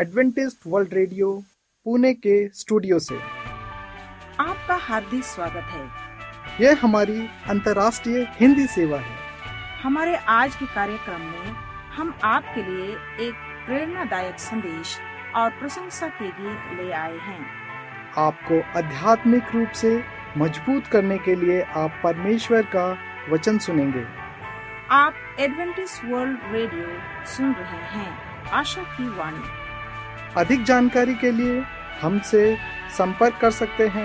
Adventist world radio Pune के studio से आपका हार्दिक स्वागत है। यह हमारी अंतर्राष्ट्रीय हिंदी सेवा है। हमारे आज के कार्यक्रम में हम आपके लिए एक प्रेरणादायक संदेश और प्रशंसा के गीत ले आए हैं। आपको आध्यात्मिक रूप से मजबूत करने के लिए आप परमेश्वर का वचन सुनेंगे। आप एडवेंटिस्ट वर्ल्ड रेडियो सुन रहे हैं, आशा की वाणी। अधिक जानकारी के लिए हमसे संपर्क कर सकते हैं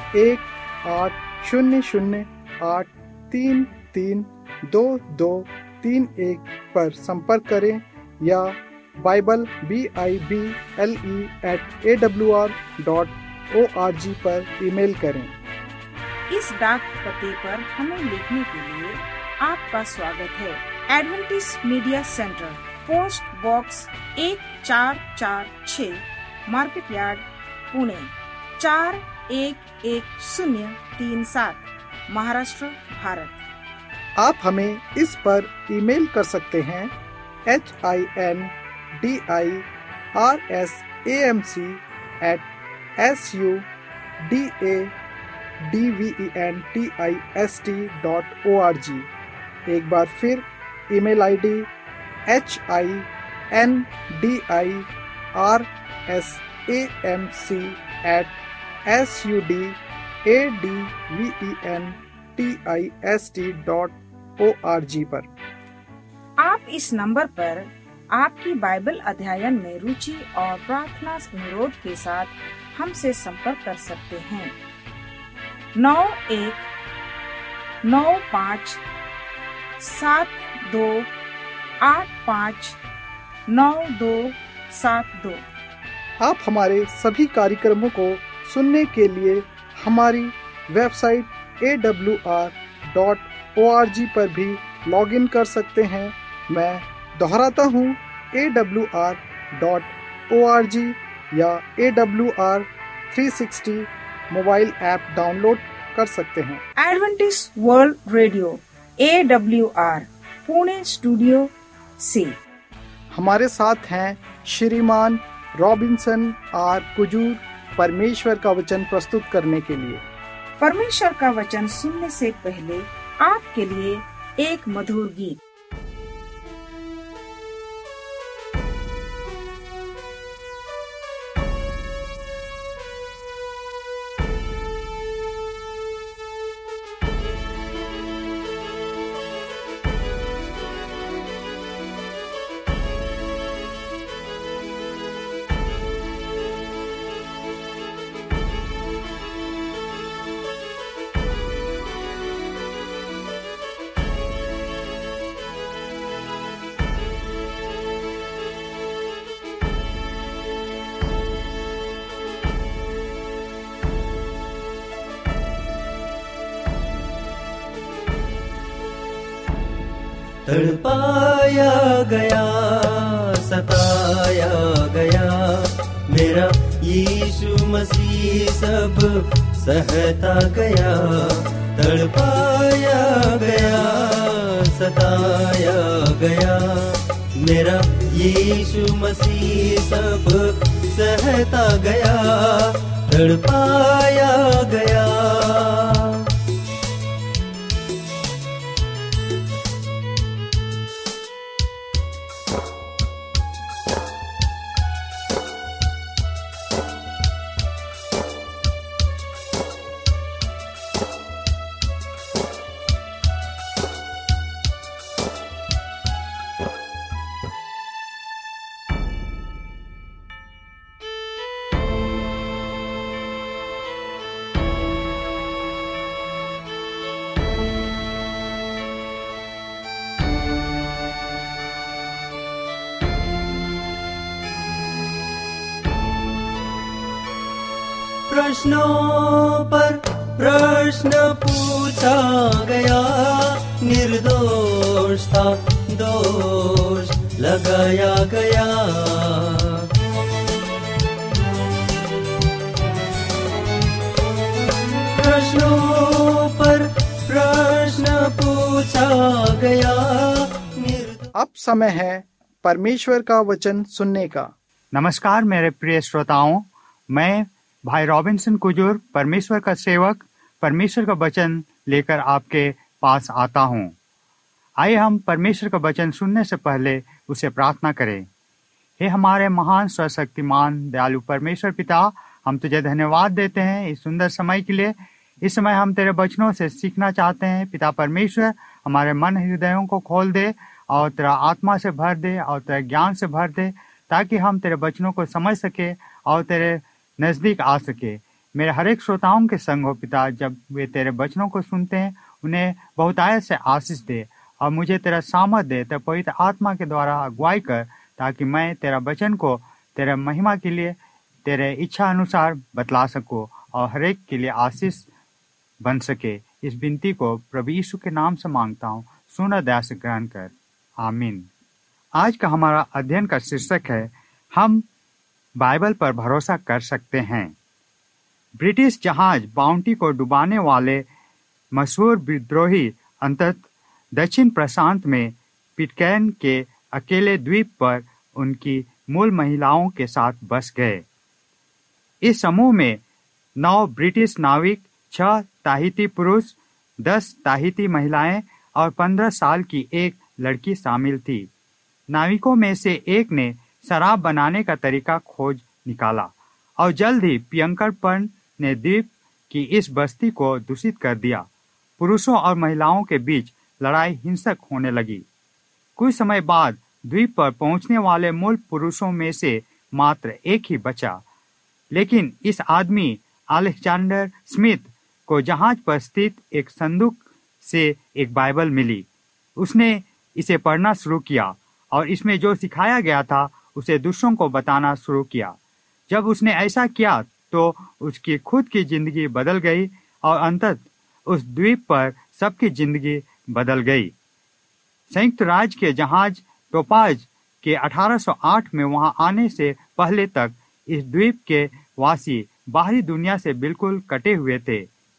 1-800-833-2231 पर संपर्क करें या bible@awr.org पर ईमेल करें। इस डाक पते पर हमें लिखने के लिए आपका स्वागत है। Adventist media centre, post box 1446, market yard, Pune 411037, Maharashtra, Bharat. आप हमें इस पर ईमेल कर सकते हैं hindirsamc@sudaventist.org। एक बार फिर ईमेल आईडी hindirsamc@sudaventist.org पर। आप इस नंबर पर आपकी बाइबल अध्ययन में रुचि और प्रार्थना अनुरोध के साथ हमसे संपर्क कर सकते हैं। 919572859272। आप हमारे सभी कार्यक्रमों को सुनने के लिए हमारी वेबसाइट awr.org पर भी लॉगिन कर सकते हैं। मैं दोहराता हूँ, awr.org या AWR 360 मोबाइल ऐप डाउनलोड कर सकते हैं। Adventist world radio AWR Pune studio से हमारे साथ हैं श्रीमान रॉबिन्सन आर कुजूर, परमेश्वर का वचन प्रस्तुत करने के लिए। परमेश्वर का वचन सुनने से पहले आपके लिए एक मधुर गीत। तड़पाया गया, सताया गया, मेरा यीशु मसीह सब सहता गया। तड़पाया गया, सताया गया, मेरा यीशु मसीह सब सहता गया। तड़पाया गया। प्रश्नों पर प्रश्न पूछा गया, निर्दोष था दोष लगाया गया। प्रश्नों पर प्रश्न पूछा गया। अब समय है परमेश्वर का वचन सुनने का। नमस्कार मेरे प्रिय श्रोताओं, मैं भाई रॉबिन्सन कुजूर, परमेश्वर का सेवक, परमेश्वर का वचन लेकर आपके पास आता हूँ। आइए हम परमेश्वर का वचन सुनने से पहले उसे प्रार्थना करें। हे हमारे महान सर्वशक्तिमान दयालु परमेश्वर पिता, हम तुझे धन्यवाद देते हैं इस सुंदर समय के लिए। इस समय हम तेरे वचनों से सीखना चाहते हैं। पिता परमेश्वर, हमारे मन हृदयों को खोल दे और तेरा आत्मा से भर दे और तेरे ज्ञान से भर दे, ताकि हम तेरे वचनों को समझ सके और तेरे नजदीक आ सके। मेरे हर एक श्रोताओं के संग हो पिता, जब वे तेरे वचनों को सुनते हैं उन्हें बहुतायत से आशीष दे और मुझे तेरा सामर्थ दे। तेरे पवित्र आत्मा के द्वारा अगुवाई कर, ताकि मैं तेरा वचन को तेरे महिमा के लिए तेरे इच्छा अनुसार बतला सकूं और हर एक के लिए आशीष बन सके। इस विनती को प्रभु यीशु के नाम से मांगता हूँ, सुन दया से ग्रहण कर, आमीन। आज का हमारा अध्ययन का शीर्षक है, हम बाइबल पर भरोसा कर सकते हैं। ब्रिटिश जहाज बाउंटी को डुबाने वाले मशहूर विद्रोही अंततः दक्षिण प्रशांत में पिटकैर्न के अकेले द्वीप पर उनकी मूल महिलाओं के साथ बस गए। इस समूह में 9 ब्रिटिश नाविक, 6 ताहिती पुरुष, 10 ताहिती महिलाएं और 15 साल की एक लड़की शामिल थी। नाविकों में से एक ने शराब बनाने का तरीका खोज निकाला और जल्द ही पियंकरपन ने द्वीप की इस बस्ती को दूषित कर दिया। पुरुषों और महिलाओं के बीच लड़ाई हिंसक होने लगी। कुछ समय बाद द्वीप पर पहुंचने वाले मूल पुरुषों में से मात्र एक ही बचा, लेकिन इस आदमी अलेक्जेंडर स्मिथ को जहाज पर स्थित एक संदूक से एक बाइबल मिली। उसने इसे पढ़ना शुरू किया और इसमें जो सिखाया गया था उसे दूसरों को बताना शुरू किया। जब उसने ऐसा किया तो उसकी खुद की जिंदगी बदल गई और अंततः उस द्वीप पर सबकी जिंदगी बदल गई। संयुक्त राज्य के जहाज टोपाज के 1808 में वहां आने से पहले तक इस द्वीप के वासी बाहरी दुनिया से बिल्कुल कटे हुए थे।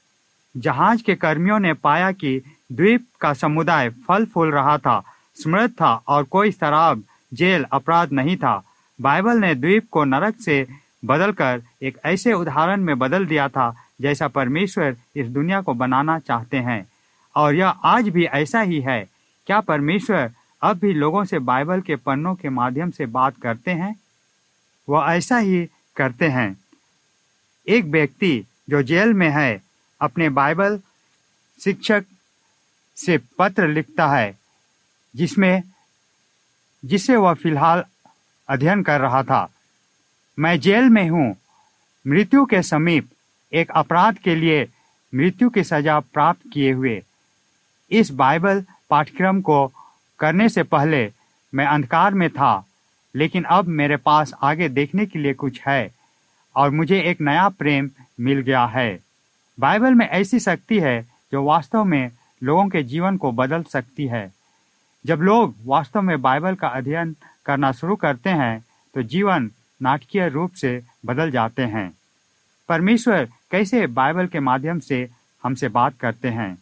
जहाज के कर्मियों ने पाया कि द्वीप का समुदाय फल फूल रहा था, समृद्ध था और कोई शराब, जेल, अपराध नहीं था। बाइबल ने द्वीप को नरक से बदलकर एक ऐसे उदाहरण में बदल दिया था जैसा परमेश्वर इस दुनिया को बनाना चाहते हैं, और यह आज भी ऐसा ही है। क्या परमेश्वर अब भी लोगों से बाइबल के पन्नों के माध्यम से बात करते हैं? वह ऐसा ही करते हैं। एक व्यक्ति जो जेल में है अपने बाइबल शिक्षक से पत्र लिखता है जिसे वह फिलहाल अध्ययन कर रहा था। मैं जेल में हूँ, मृत्यु के समीप, एक अपराध के लिए मृत्यु की सजा प्राप्त किए हुए। इस बाइबल पाठ्यक्रम को करने से पहले मैं अंधकार में था, लेकिन अब मेरे पास आगे देखने के लिए कुछ है और मुझे एक नया प्रेम मिल गया है। बाइबल में ऐसी शक्ति है जो वास्तव में लोगों के जीवन को बदल सकती है। जब लोग वास्तव में बाइबल का अध्ययन करना शुरू करते हैं तो जीवन नाटकीय रूप से बदल जाते हैं। परमेश्वर कैसे बाइबल के माध्यम से हमसे बात करते हैं?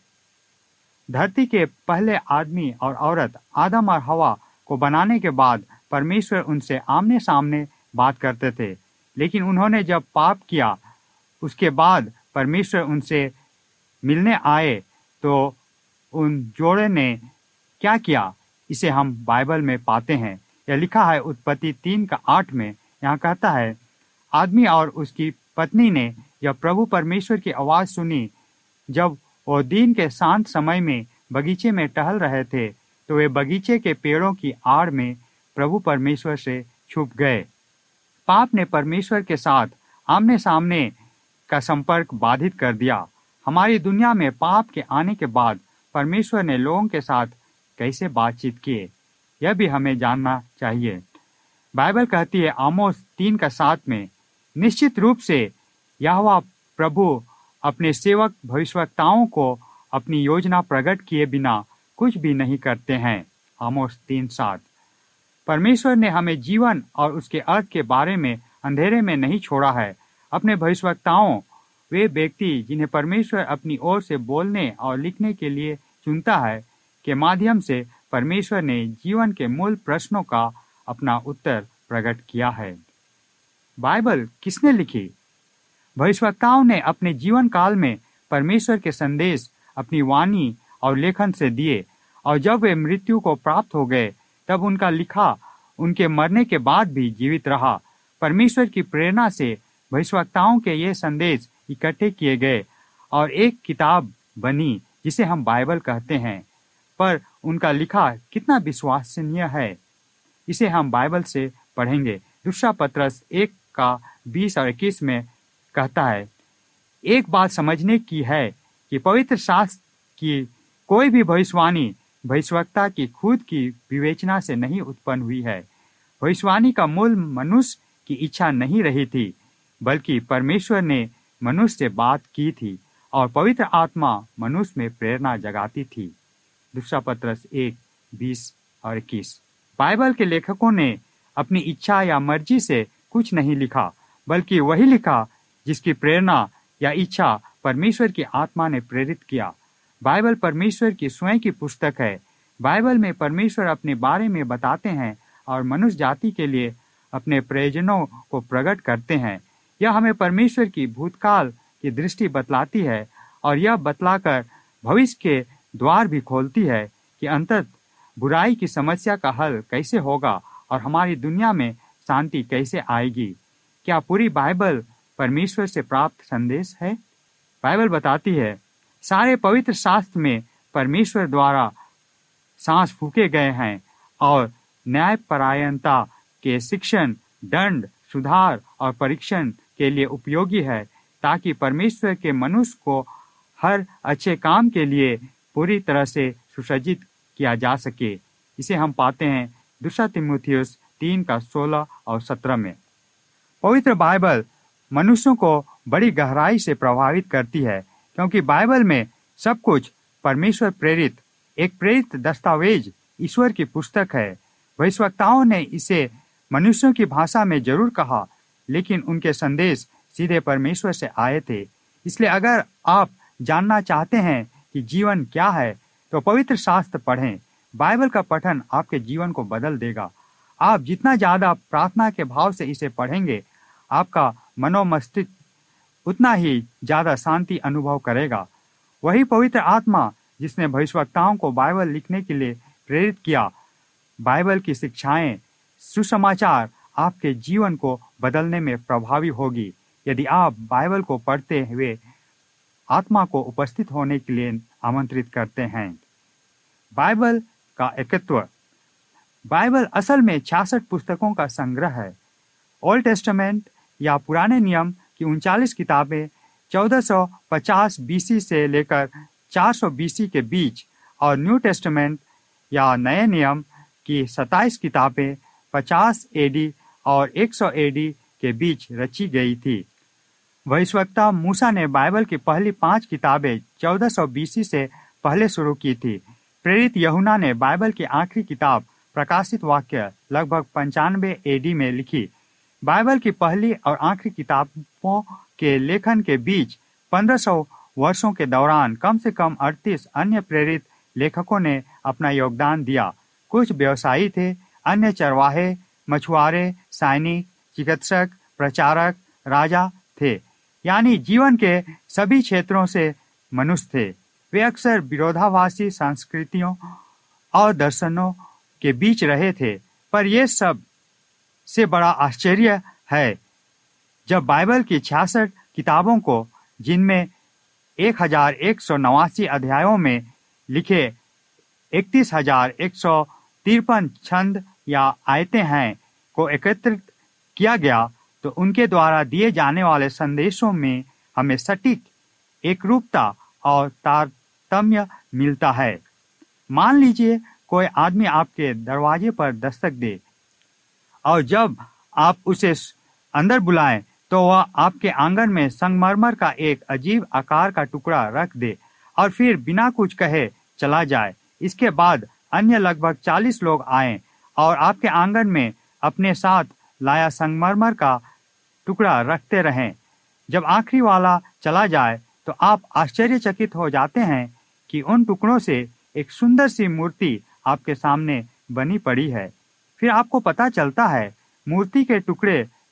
धरती के पहले आदमी और औरत आदम और हवा को बनाने के बाद परमेश्वर उनसे आमने सामने बात करते थे, लेकिन उन्होंने जब पाप किया उसके बाद परमेश्वर उनसे मिलने आए तो उन जोड़े ने क्या किया, इसे हम बाइबल में पाते हैं। यह लिखा है उत्पत्ति 3:8 में। यहाँ कहता है, आदमी और उसकी पत्नी ने जब प्रभु परमेश्वर की आवाज सुनी, जब वो दिन के शांत समय में बगीचे में टहल रहे थे, तो वे बगीचे के पेड़ों की आड़ में प्रभु परमेश्वर से छुप गए। पाप ने परमेश्वर के साथ आमने सामने का संपर्क बाधित कर दिया। हमारी दुनिया में पाप के आने के बाद परमेश्वर ने लोगों के साथ कैसे बातचीत किए, यह भी हमें जानना चाहिए। बाइबल कहती है आमोस 3:7 में, निश्चित रूप से यहोवा प्रभु अपने सेवक भविष्यवक्ताओं को अपनी योजना प्रकट किए बिना कुछ भी नहीं करते हैं। आमोस 3:7। परमेश्वर ने हमें जीवन और उसके अर्थ के बारे में अंधेरे में नहीं छोड़ा है। अपने भविष्यवक्ताओं, वे व्यक्ति जिन्हें परमेश्वर अपनी ओर से बोलने और लिखने के लिए चुनता है, के माध्यम से परमेश्वर ने जीवन के मूल प्रश्नों का अपना उत्तर प्रकट किया है। बाइबल किसने लिखी? भविष्यवक्ताओं ने अपने जीवन काल में परमेश्वर के संदेश अपनी वाणी और लेखन से दिए, और जब वे मृत्यु को प्राप्त हो गए तब उनका लिखा उनके मरने के बाद भी जीवित रहा। परमेश्वर की प्रेरणा से भविष्यवक्ताओं के ये संदेश इकट्ठे किए गए और एक किताब बनी जिसे हम बाइबल कहते हैं। पर उनका लिखा कितना विश्वसनीय है, इसे हम बाइबल से पढ़ेंगे। दूसरा पत्रस 1:20 और 21 में कहता है, एक बात समझने की है कि पवित्र शास्त्र की कोई भी भविष्यवाणी भविष्यवक्ता की खुद की विवेचना से नहीं उत्पन्न हुई है। भविष्यवाणी का मूल मनुष्य की इच्छा नहीं रही थी, बल्कि परमेश्वर ने मनुष्य से बात की थी और पवित्र आत्मा मनुष्य में प्रेरणा जगाती थी। दूसरा पत्रस 1:20 और 21। बाइबल के लेखकों ने अपनी इच्छा या मर्जी से कुछ नहीं लिखा, बल्कि वही लिखा जिसकी प्रेरणा या इच्छा परमेश्वर की आत्मा ने प्रेरित किया। बाइबल परमेश्वर की स्वयं की पुस्तक है। बाइबल में परमेश्वर अपने बारे में बताते हैं और मनुष्य जाति के लिए अपने प्रयोजनों को प्रकट करते हैं। यह हमें परमेश्वर की भूतकाल की दृष्टि बतलाती है और यह बतलाकर भविष्य के द्वार भी खोलती है कि अंततः बुराई की समस्या का हल कैसे होगा और हमारी दुनिया में शांति कैसे आएगी। क्या पूरी बाइबल परमेश्वर से प्राप्त संदेश है? बाइबल बताती है, सारे पवित्र शास्त्र में परमेश्वर द्वारा सांस फूके गए हैं और न्यायपरायणता के शिक्षण, दंड, सुधार और परीक्षण के लिए उपयोगी है, ताकि परमेश्वर के मनुष्य को हर अच्छे काम के लिए पूरी तरह से सुसज्जित किया जा सके। इसे हम पाते हैं दूसरा तीमुथियुस 3:16 और 17 में। पवित्र बाइबल मनुष्यों को बड़ी गहराई से प्रभावित करती है, क्योंकि बाइबल में सब कुछ परमेश्वर प्रेरित एक प्रेरित दस्तावेज ईश्वर की पुस्तक है। भविष्यवक्ताओं ने इसे मनुष्यों की भाषा में जरूर कहा, लेकिन उनके संदेश सीधे परमेश्वर से आए थे। इसलिए अगर आप जानना चाहते हैं कि जीवन क्या है, तो पवित्र शास्त्र पढ़ें। बाइबल का पठन आपके जीवन को बदल देगा। आप जितना ज्यादा प्रार्थना के भाव से इसे पढ़ेंगे, आपका मनोमस्तिष्क उतना ही ज्यादा शांति अनुभव करेगा। वही पवित्र आत्मा जिसने भविष्यवक्ताओं को बाइबल लिखने के लिए प्रेरित किया, बाइबल की शिक्षाएं, सुसमाचार आपके जीवन को बदलने में प्रभावी होगी यदि आप बाइबल को पढ़ते हुए आत्मा को उपस्थित होने के लिए आमंत्रित करते हैं। बाइबल का एकत्व। बाइबल असल में 66 पुस्तकों का संग्रह है। ओल्ड टेस्टामेंट या पुराने नियम की 39 किताबें 1450 BC से लेकर 400 BC के बीच और न्यू टेस्टामेंट या नए नियम की 27 किताबें 50 AD और 100 AD के बीच रची गई थी। भविष्यवक्ता मूसा ने बाइबल की पहली 5 किताबें 1400 BC से पहले शुरू की थी। प्रेरित यूहन्ना ने बाइबल की आखिरी किताब प्रकाशित वाक्य लगभग 95 AD में लिखी। बाइबल की पहली और आखिरी किताबों के लेखन के बीच 1500 वर्षों के दौरान कम से कम 38 अन्य प्रेरित लेखकों ने अपना योगदान दिया। कुछ व्यवसायी थे, अन्य चरवाहे, मछुआरे, सैनिक, चिकित्सक, प्रचारक, राजा थे, यानी जीवन के सभी क्षेत्रों से मनुष्य थे। वे अक्सर विरोधाभासी संस्कृतियों और दर्शनों के बीच रहे थे, पर यह सब से बड़ा आश्चर्य है जब बाइबल की 66 किताबों को, जिनमें 1189 अध्यायों में लिखे 31,153 छंद या आयतें हैं, को एकत्रित किया गया, तो उनके द्वारा दिए जाने वाले संदेशों में हमें सटीक एकरूपता और तारतम्य मिलता है। मान लीजिए कोई आदमी आपके दरवाजे पर दस्तक दे और जब आप उसे अंदर बुलाएं तो वह आपके आंगन में संगमरमर का एक अजीब आकार का टुकड़ा रख दे और फिर बिना कुछ कहे चला जाए। इसके बाद अन्य लगभग 40 लोग आएं और आपके आंगन में अपने साथ लाया संगमरमर का टुकड़ा रखते रहें। जब आखिरी वाला चला जाए तो आप आश्चर्यचकित हो जाते हैं कि उन टुकड़ों से एक सुंदर सी मूर्ति आपके सामने बनी पड़ी है। फिर आपको पता चलता है मूर्ति के टुकड़े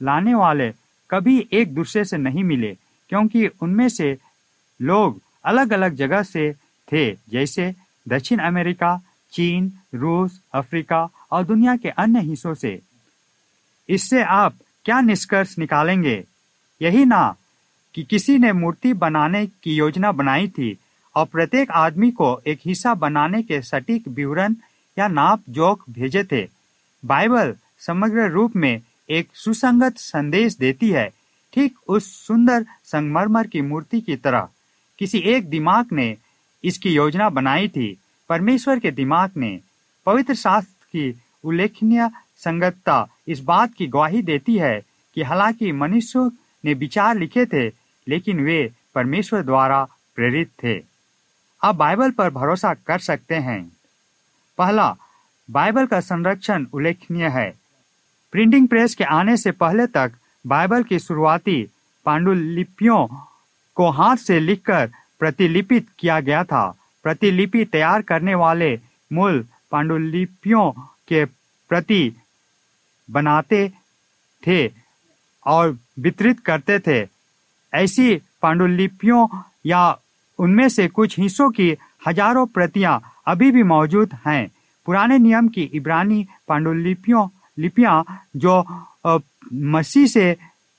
लाने वाले कभी एक दूसरे से नहीं मिले, क्योंकि उनमें से लोग अलग अलग जगह से थे, जैसे दक्षिण अमेरिका, चीन, रूस, अफ्रीका और दुनिया के अन्य हिस्सों से। इससे आप क्या निष्कर्ष निकालेंगे? यही ना कि किसी ने मूर्ति बनाने की योजना बनाई थी और प्रत्येक आदमी को एक हिस्सा बनाने के सटीक विवरण या नाप जोख भेजे थे। बाइबल समग्र रूप में एक सुसंगत संदेश देती है, ठीक उस सुंदर संगमरमर की मूर्ति की तरह। किसी एक दिमाग ने इसकी योजना बनाई थी, परमेश्वर के दिमाग ने। पवित्र शास्त्र की उल्लेखनीय संगतता इस बात की गवाही देती है कि हालांकि मनुष्यों ने विचार लिखे थे, लेकिन वे परमेश्वर द्वारा प्रेरित थे। आप बाइबल पर भरोसा कर सकते हैं। पहला, बाइबल का संरक्षण उल्लेखनीय है। प्रिंटिंग प्रेस के आने से पहले तक बाइबल की शुरुआती पांडुलिपियों को हाथ से लिखकर प्रतिलिपित किया गया था। प्रतिलिपि तैयार करने वाले मूल पांडुलिपियों के प्रति बनाते थे और वितरित करते थे। ऐसी पांडुलिपियों या उनमें से कुछ हिस्सों की हजारों प्रतियां अभी भी मौजूद हैं। पुराने नियम की इब्रानी पांडुलिपियां जो मसीह से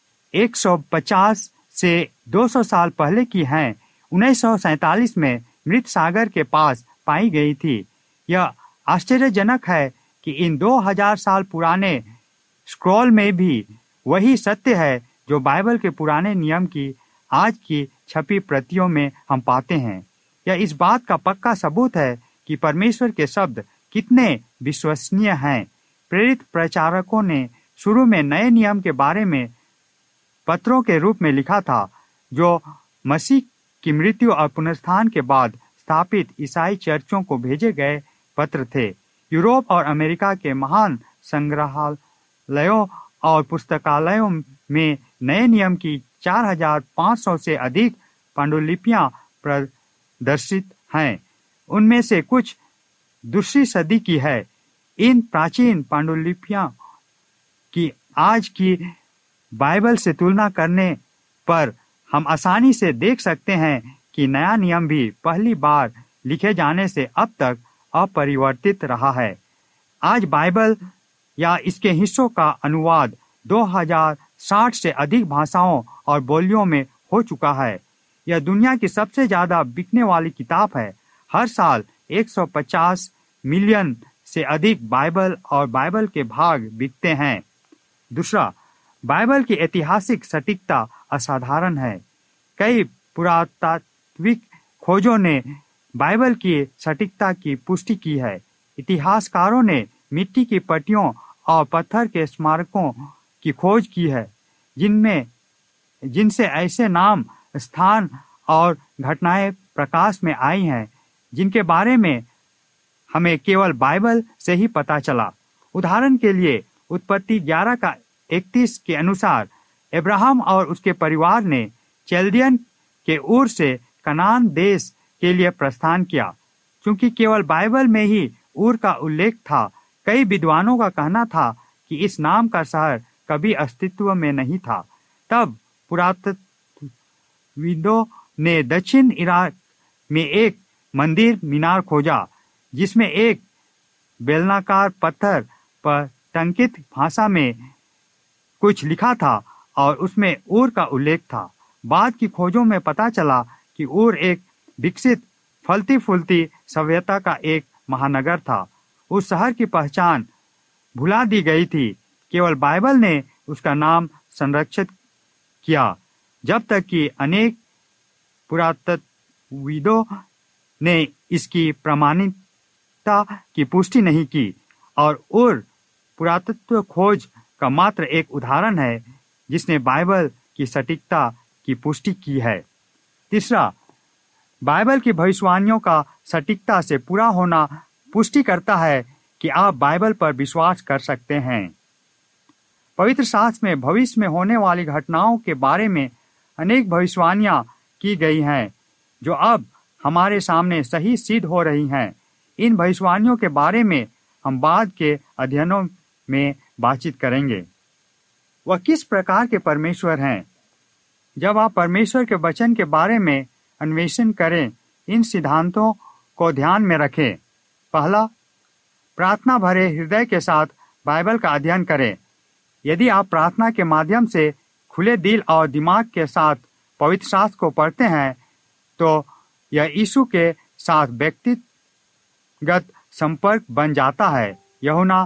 150 से 200 साल पहले की हैं, 1947 में मृत सागर के पास पाई गई थी। यह आश्चर्यजनक है कि इन 2000 साल पुराने स्क्रॉल में भी वही सत्य है जो बाइबल के पुराने नियम की आज की छपी प्रतियों में हम पाते हैं। यह इस बात का पक्का सबूत है कि परमेश्वर के शब्द कितने विश्वसनीय हैं। प्रेरित प्रचारकों ने शुरू में नए नियम के बारे में पत्रों के रूप में लिखा था, जो मसीह की मृत्यु और पुनरुत्थान के बाद स्थापित ईसाई चर्चों को भेजे गए पत्र थे। यूरोप और अमेरिका के महान संग्रहालयों और पुस्तकालयों में नए नियम की 4500 से अधिक पांडुलिपियां प्रदर्शित हैं। उनमें से कुछ दूसरी सदी की है। इन प्राचीन पांडुलिपियां की आज की बाइबल से तुलना करने पर हम आसानी से देख सकते हैं कि नया नियम भी पहली बार लिखे जाने से अब तक अपरिवर्तित रहा है। आज बाइबल या इसके हिस्सों का अनुवाद 2060 से अधिक भाषाओं और बोलियों में हो चुका है। यह दुनिया की सबसे ज्यादा बिकने वाली किताब है। हर साल 150 मिलियन से अधिक बाइबल और बाइबल के भाग बिकते हैं। दूसरा, बाइबल की ऐतिहासिक सटीकता असाधारण है। कई पुरातात्विक खोजों ने बाइबल की सटीकता की पुष्टि की है। इतिहासकारों ने मिट्टी की पट्टियों और पत्थर के स्मारकों की खोज की है, जिनसे ऐसे नाम, स्थान और घटनाएं प्रकाश में आई हैं जिनके बारे में हमें केवल बाइबल से ही पता चला। उदाहरण के लिए उत्पत्ति 11:31 के अनुसार अब्राहम और उसके परिवार ने चेल्दियन के ऊर से कनान देश के लिए प्रस्थान किया। क्योंकि केवल बाइबल में ही ऊर का उल्लेख था, कई विद्वानों का कहना था कि इस नाम का शहर कभी अस्तित्व में नहीं था। तब पुरातत्वविदों ने दक्षिण इराक में एक मंदिर मीनार खोजा, जिसमें एक बेलनाकार पत्थर पर टंकित भाषा में कुछ लिखा था और उसमें ऊर का उल्लेख था। बाद की खोजों में पता चला कि ऊर एक विकसित फलती फूलती सभ्यता का एक महानगर था। उस शहर की पहचान भुला दी गई थी। केवल बाइबल ने उसका नाम संरक्षित किया, जब तक कि अनेक पुरातत्वविदों ने इसकी प्रमाणिकता की पुष्टि नहीं की। और ऊर पुरातत्व खोज का मात्र एक उदाहरण है जिसने बाइबल की सटीकता की पुष्टि की है। तीसरा, बाइबल की भविष्यवाणियों का सटीकता से पूरा होना पुष्टि करता है कि आप बाइबल पर विश्वास कर सकते हैं। पवित्र शास्त्र में भविष्य में होने वाली घटनाओं के बारे में अनेक भविष्यवाणियां की गई हैं, जो अब हमारे सामने सही सिद्ध हो रही हैं। इन भविष्यवाणियों के बारे में हम बाद के अध्ययनों में बातचीत करेंगे। वह किस प्रकार के परमेश्वर हैं। जब आप परमेश्वर के वचन के बारे में अन्वेषण करें, इन सिद्धांतों को ध्यान में रखें। पहला, प्रार्थना भरे हृदय के साथ बाइबल का अध्ययन करें। यदि आप प्रार्थना के माध्यम से खुले दिल और दिमाग के साथ पवित्र शास्त्र को पढ़ते हैं, तो यह यीशु के साथ व्यक्तिगत संपर्क बन जाता है। यूहन्ना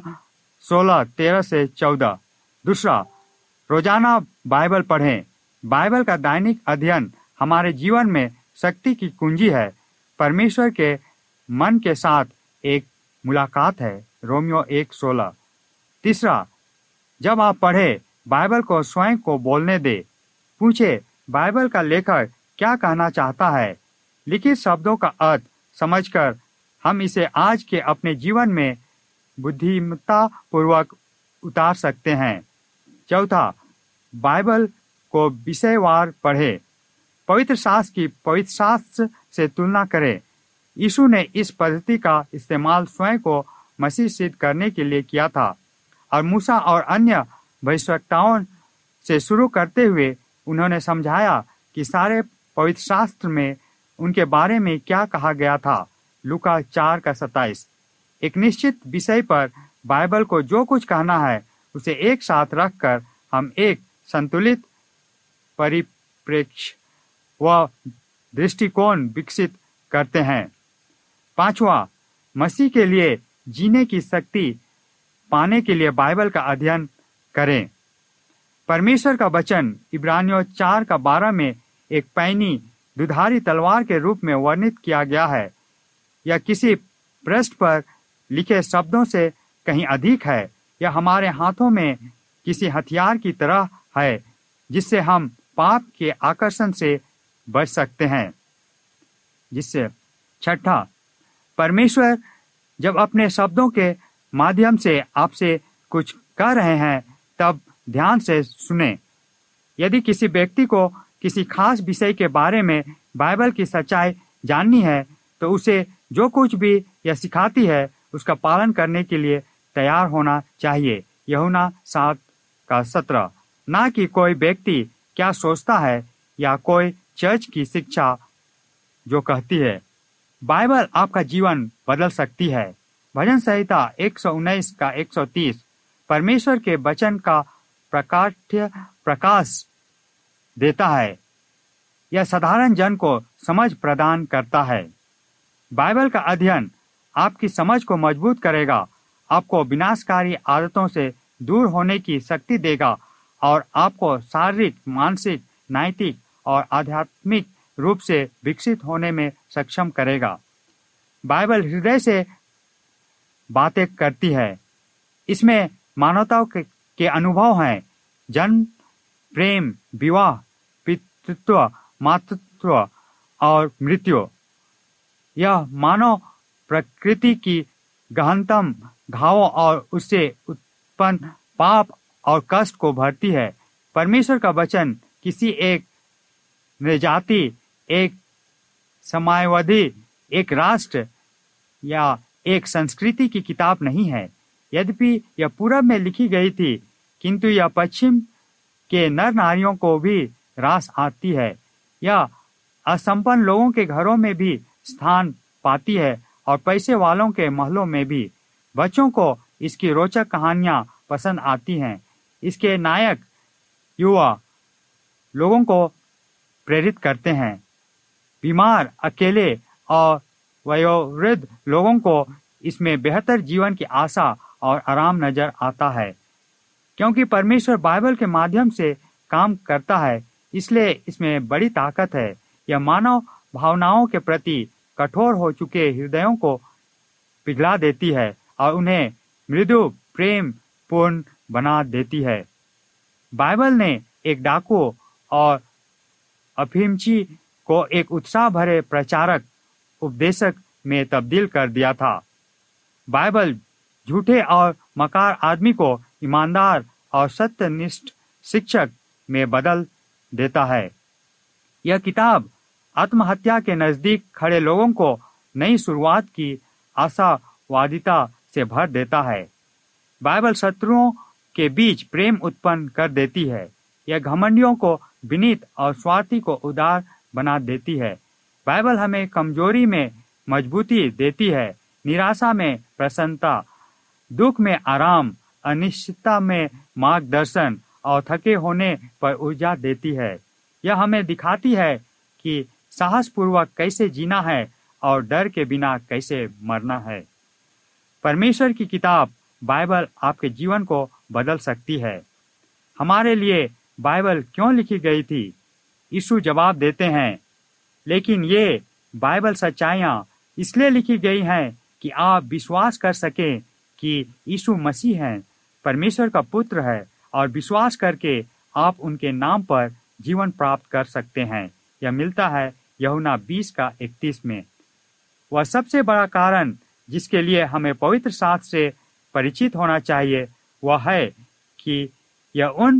16:13-14। दूसरा, रोजाना बाइबल पढ़ें। बाइबल का दैनिक अध्ययन हमारे जीवन में शक्ति की कुंजी है। परमेश्वर के मन के साथ एक मुलाकात है। रोमियो 1:16। तीसरा, जब आप पढ़े, बाइबल को स्वयं को बोलने दे। पूछे, बाइबल का लेखक क्या कहना चाहता है। लिखित शब्दों का अर्थ समझकर हम इसे आज के अपने जीवन में बुद्धिमत्ता पूर्वक उतार सकते हैं। चौथा, बाइबल को विषयवार पढ़े। पवित्र शास्त्र की पवित्र शास्त्र से तुलना करें। यीशु ने इस पद्धति का इस्तेमाल स्वयं को मसीह सिद्ध करने के लिए किया था, और मूसा और अन्य भविष्यवक्ताओं से शुरू करते हुए उन्होंने समझाया कि सारे पवित्र शास्त्र में उनके बारे में क्या कहा गया था। लूका 4:27। एक निश्चित विषय पर बाइबल को जो कुछ कहना है, उसे एक साथ रखकर हम एक संतुलित परिप्रेक्ष्य व दृष्टिकोण विकसित करते हैं। पांचवा, मसीह के लिए जीने की शक्ति पाने के लिए बाइबल का अध्ययन करें। परमेश्वर का वचन इब्रानियों 4:12 में एक पैनी दुधारी तलवार के रूप में वर्णित किया गया है। यह किसी पृष्ठ पर लिखे शब्दों से कहीं अधिक है। यह हमारे हाथों में किसी हथियार की तरह है, जिससे हम पाप के आकर्षण से बच सकते हैं। छठा, परमेश्वर जब अपने शब्दों के माध्यम से आपसे कुछ कह रहे हैं, तब ध्यान से सुने। यदि किसी व्यक्ति को किसी खास विषय के बारे में बाइबल की सच्चाई जाननी है, तो उसे जो कुछ भी यह सिखाती है, उसका पालन करने के लिए तैयार होना चाहिए। यूहन्ना 7:17। ना कि कोई व्यक्ति क्या सोचता है या कोई चर्च की शिक्षा जो कहती है। बाइबल आपका जीवन बदल सकती है। भजन संहिता 119:130 परमेश्वर के वचन का प्रकाश देता है। यह साधारण जन को समझ प्रदान करता है। बाइबल का अध्ययन आपकी समझ को मजबूत करेगा, आपको विनाशकारी आदतों से दूर होने की शक्ति देगा और आपको शारीरिक, मानसिक, नैतिक और आध्यात्मिक रूप से विकसित होने में सक्षम करेगा। बाइबल हृदय से बातें करती है। इसमें मानवता के अनुभव हैं। जन्म, प्रेम, विवाह, पितृत्व, मातृत्व और मृत्यु। यह मानव प्रकृति की गहनतम घावों और उससे उत्पन्न पाप और कष्ट को भरती है। परमेश्वर का वचन किसी एक जाति, एक समयावधि, एक राष्ट्र या एक संस्कृति की किताब नहीं है। यद्यपि यह पूरब में लिखी गई थी, किंतु यह पश्चिम के नर नारियों को भी रास आती है। यह असंपन्न लोगों के घरों में भी स्थान पाती है और पैसे वालों के महलों में भी। बच्चों को इसकी रोचक कहानियां पसंद आती हैं। इसके नायक युवा लोगों को प्रेरित करते हैं। बीमार, अकेले और वयोवृद्ध लोगों को इसमें बेहतर जीवन की आशा और आराम नजर आता है। क्योंकि परमेश्वर बाइबल के माध्यम से काम करता है, इसलिए इसमें बड़ी ताकत है। यह मानव भावनाओं के प्रति कठोर हो चुके हृदयों को पिघला देती है और उन्हें मृदु, प्रेम पूर्ण बना देती है। बाइबल ने एक डाकू और अफीमची को एक उत्साह भरे प्रचारक, उपदेशक में तब्दील कर दिया था। बाइबल झूठे और मकार आदमी को ईमानदार और सत्यनिष्ठ शिक्षक में बदल देता है। यह किताब आत्महत्या के नजदीक खड़े लोगों को नई शुरुआत की आशावादिता से भर देता है। बाइबल शत्रुओं के बीच प्रेम उत्पन्न कर देती है। यह घमंडियों को विनीत और स्वार्थी को उदार बना देती है। बाइबल हमें कमजोरी में मजबूती देती है, निराशा में प्रसन्नता, दुख में आराम, अनिश्चितता में मार्गदर्शन और थके होने पर ऊर्जा देती है। यह हमें दिखाती है कि साहसपूर्वक कैसे जीना है और डर के बिना कैसे मरना है। परमेश्वर की किताब बाइबल आपके जीवन को बदल सकती है। हमारे लिए बाइबल क्यों लिखी गई थी? यीशु जवाब देते हैं, लेकिन ये बाइबल सच्चाइयाँ इसलिए लिखी गई हैं कि आप विश्वास कर सकें कि यीशु मसीह हैं, परमेश्वर का पुत्र है, और विश्वास करके आप उनके नाम पर जीवन प्राप्त कर सकते हैं। यह मिलता है यूहन्ना 20:31 में। वह सबसे बड़ा कारण जिसके लिए हमें पवित्र शास्त्र से परिचित होना चाहिए वह है कि यह उन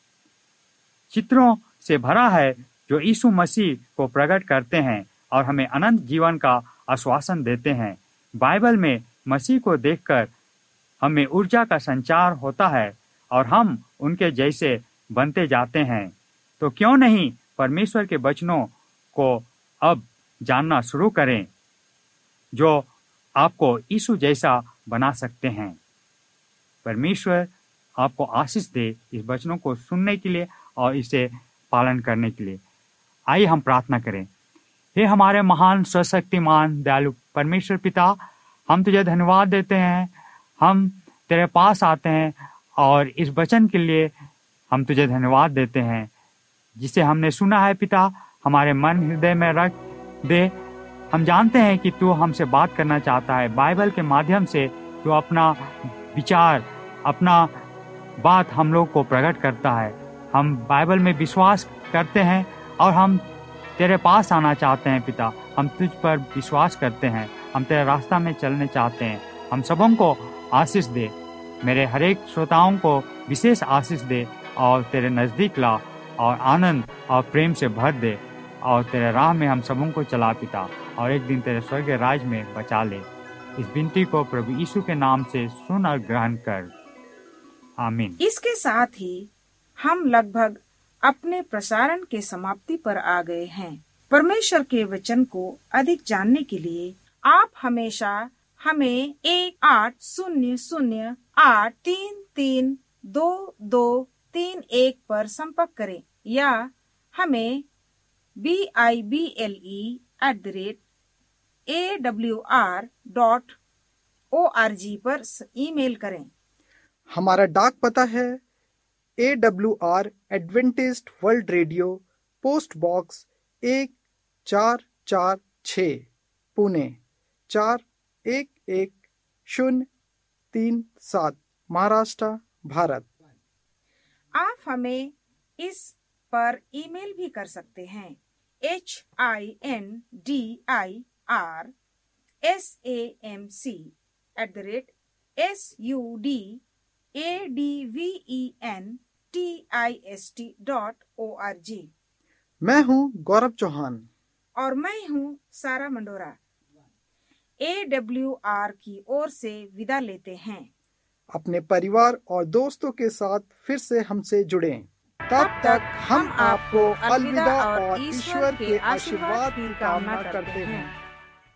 चित्रों से भरा है जो यीशु मसीह को प्रकट करते हैं और हमें अनंत जीवन का आश्वासन देते हैं। बाइबल में मसीह को देखकर हमें ऊर्जा का संचार होता है और हम उनके जैसे बनते जाते हैं। तो क्यों नहीं परमेश्वर के वचनों को अब जानना शुरू करें जो आपको यीशु जैसा बना सकते हैं। परमेश्वर आपको आशीष दे इस वचनों को सुनने के लिए और इसे पालन करने के लिए। आइए हम प्रार्थना करें। हे हमारे महान सर्वशक्तिमान दयालु परमेश्वर पिता, हम तुझे धन्यवाद देते हैं। हम तेरे पास आते हैं और इस वचन के लिए हम तुझे धन्यवाद देते हैं जिसे हमने सुना है। पिता, हमारे मन हृदय में रख दे। हम जानते हैं कि तू हमसे बात करना चाहता है। बाइबल के माध्यम से तू अपना विचार, अपना बात हम लोग को प्रकट करता है। हम बाइबल में विश्वास करते हैं और हम तेरे पास आना चाहते हैं। पिता, हम तुझ पर विश्वास करते हैं, हम तेरे रास्ता में चलने चाहते हैं। हम सबों को आशीष दे, मेरे हर एक श्रोताओं को विशेष आशीष दे और तेरे नज़दीक ला और आनंद और प्रेम से भर दे और तेरे राह में हम सबों को चला पिता, और एक दिन तेरे स्वर्ग राज में बचा ले। इस विनती को प्रभु यीशु के नाम से सुन और ग्रहण कर, आमीन। इसके साथ ही हम लगभग अपने प्रसारण के समाप्ति पर आ गए हैं। परमेश्वर के वचन को अधिक जानने के लिए आप हमेशा हमें 1-800-833-2231 पर संपर्क करें या हमें bible@awr.org पर ईमेल करें। हमारा डाक पता है AWR Adventist world radio, post box 1446, Pune 411037, Maharashtra, Bharat. आप हमें इस पर ईमेल भी कर सकते हैं। hindirsamc@sudaventist.org। मैं हूँ गौरव चौहान और मैं हूँ सारा मंडोरा। AWR की ओर से विदा लेते हैं। अपने परिवार और दोस्तों के साथ फिर से हमसे जुड़ें। तब तक हम आपको अलविदा और ईश्वर के आशीर्वाद की कामना करते हैं।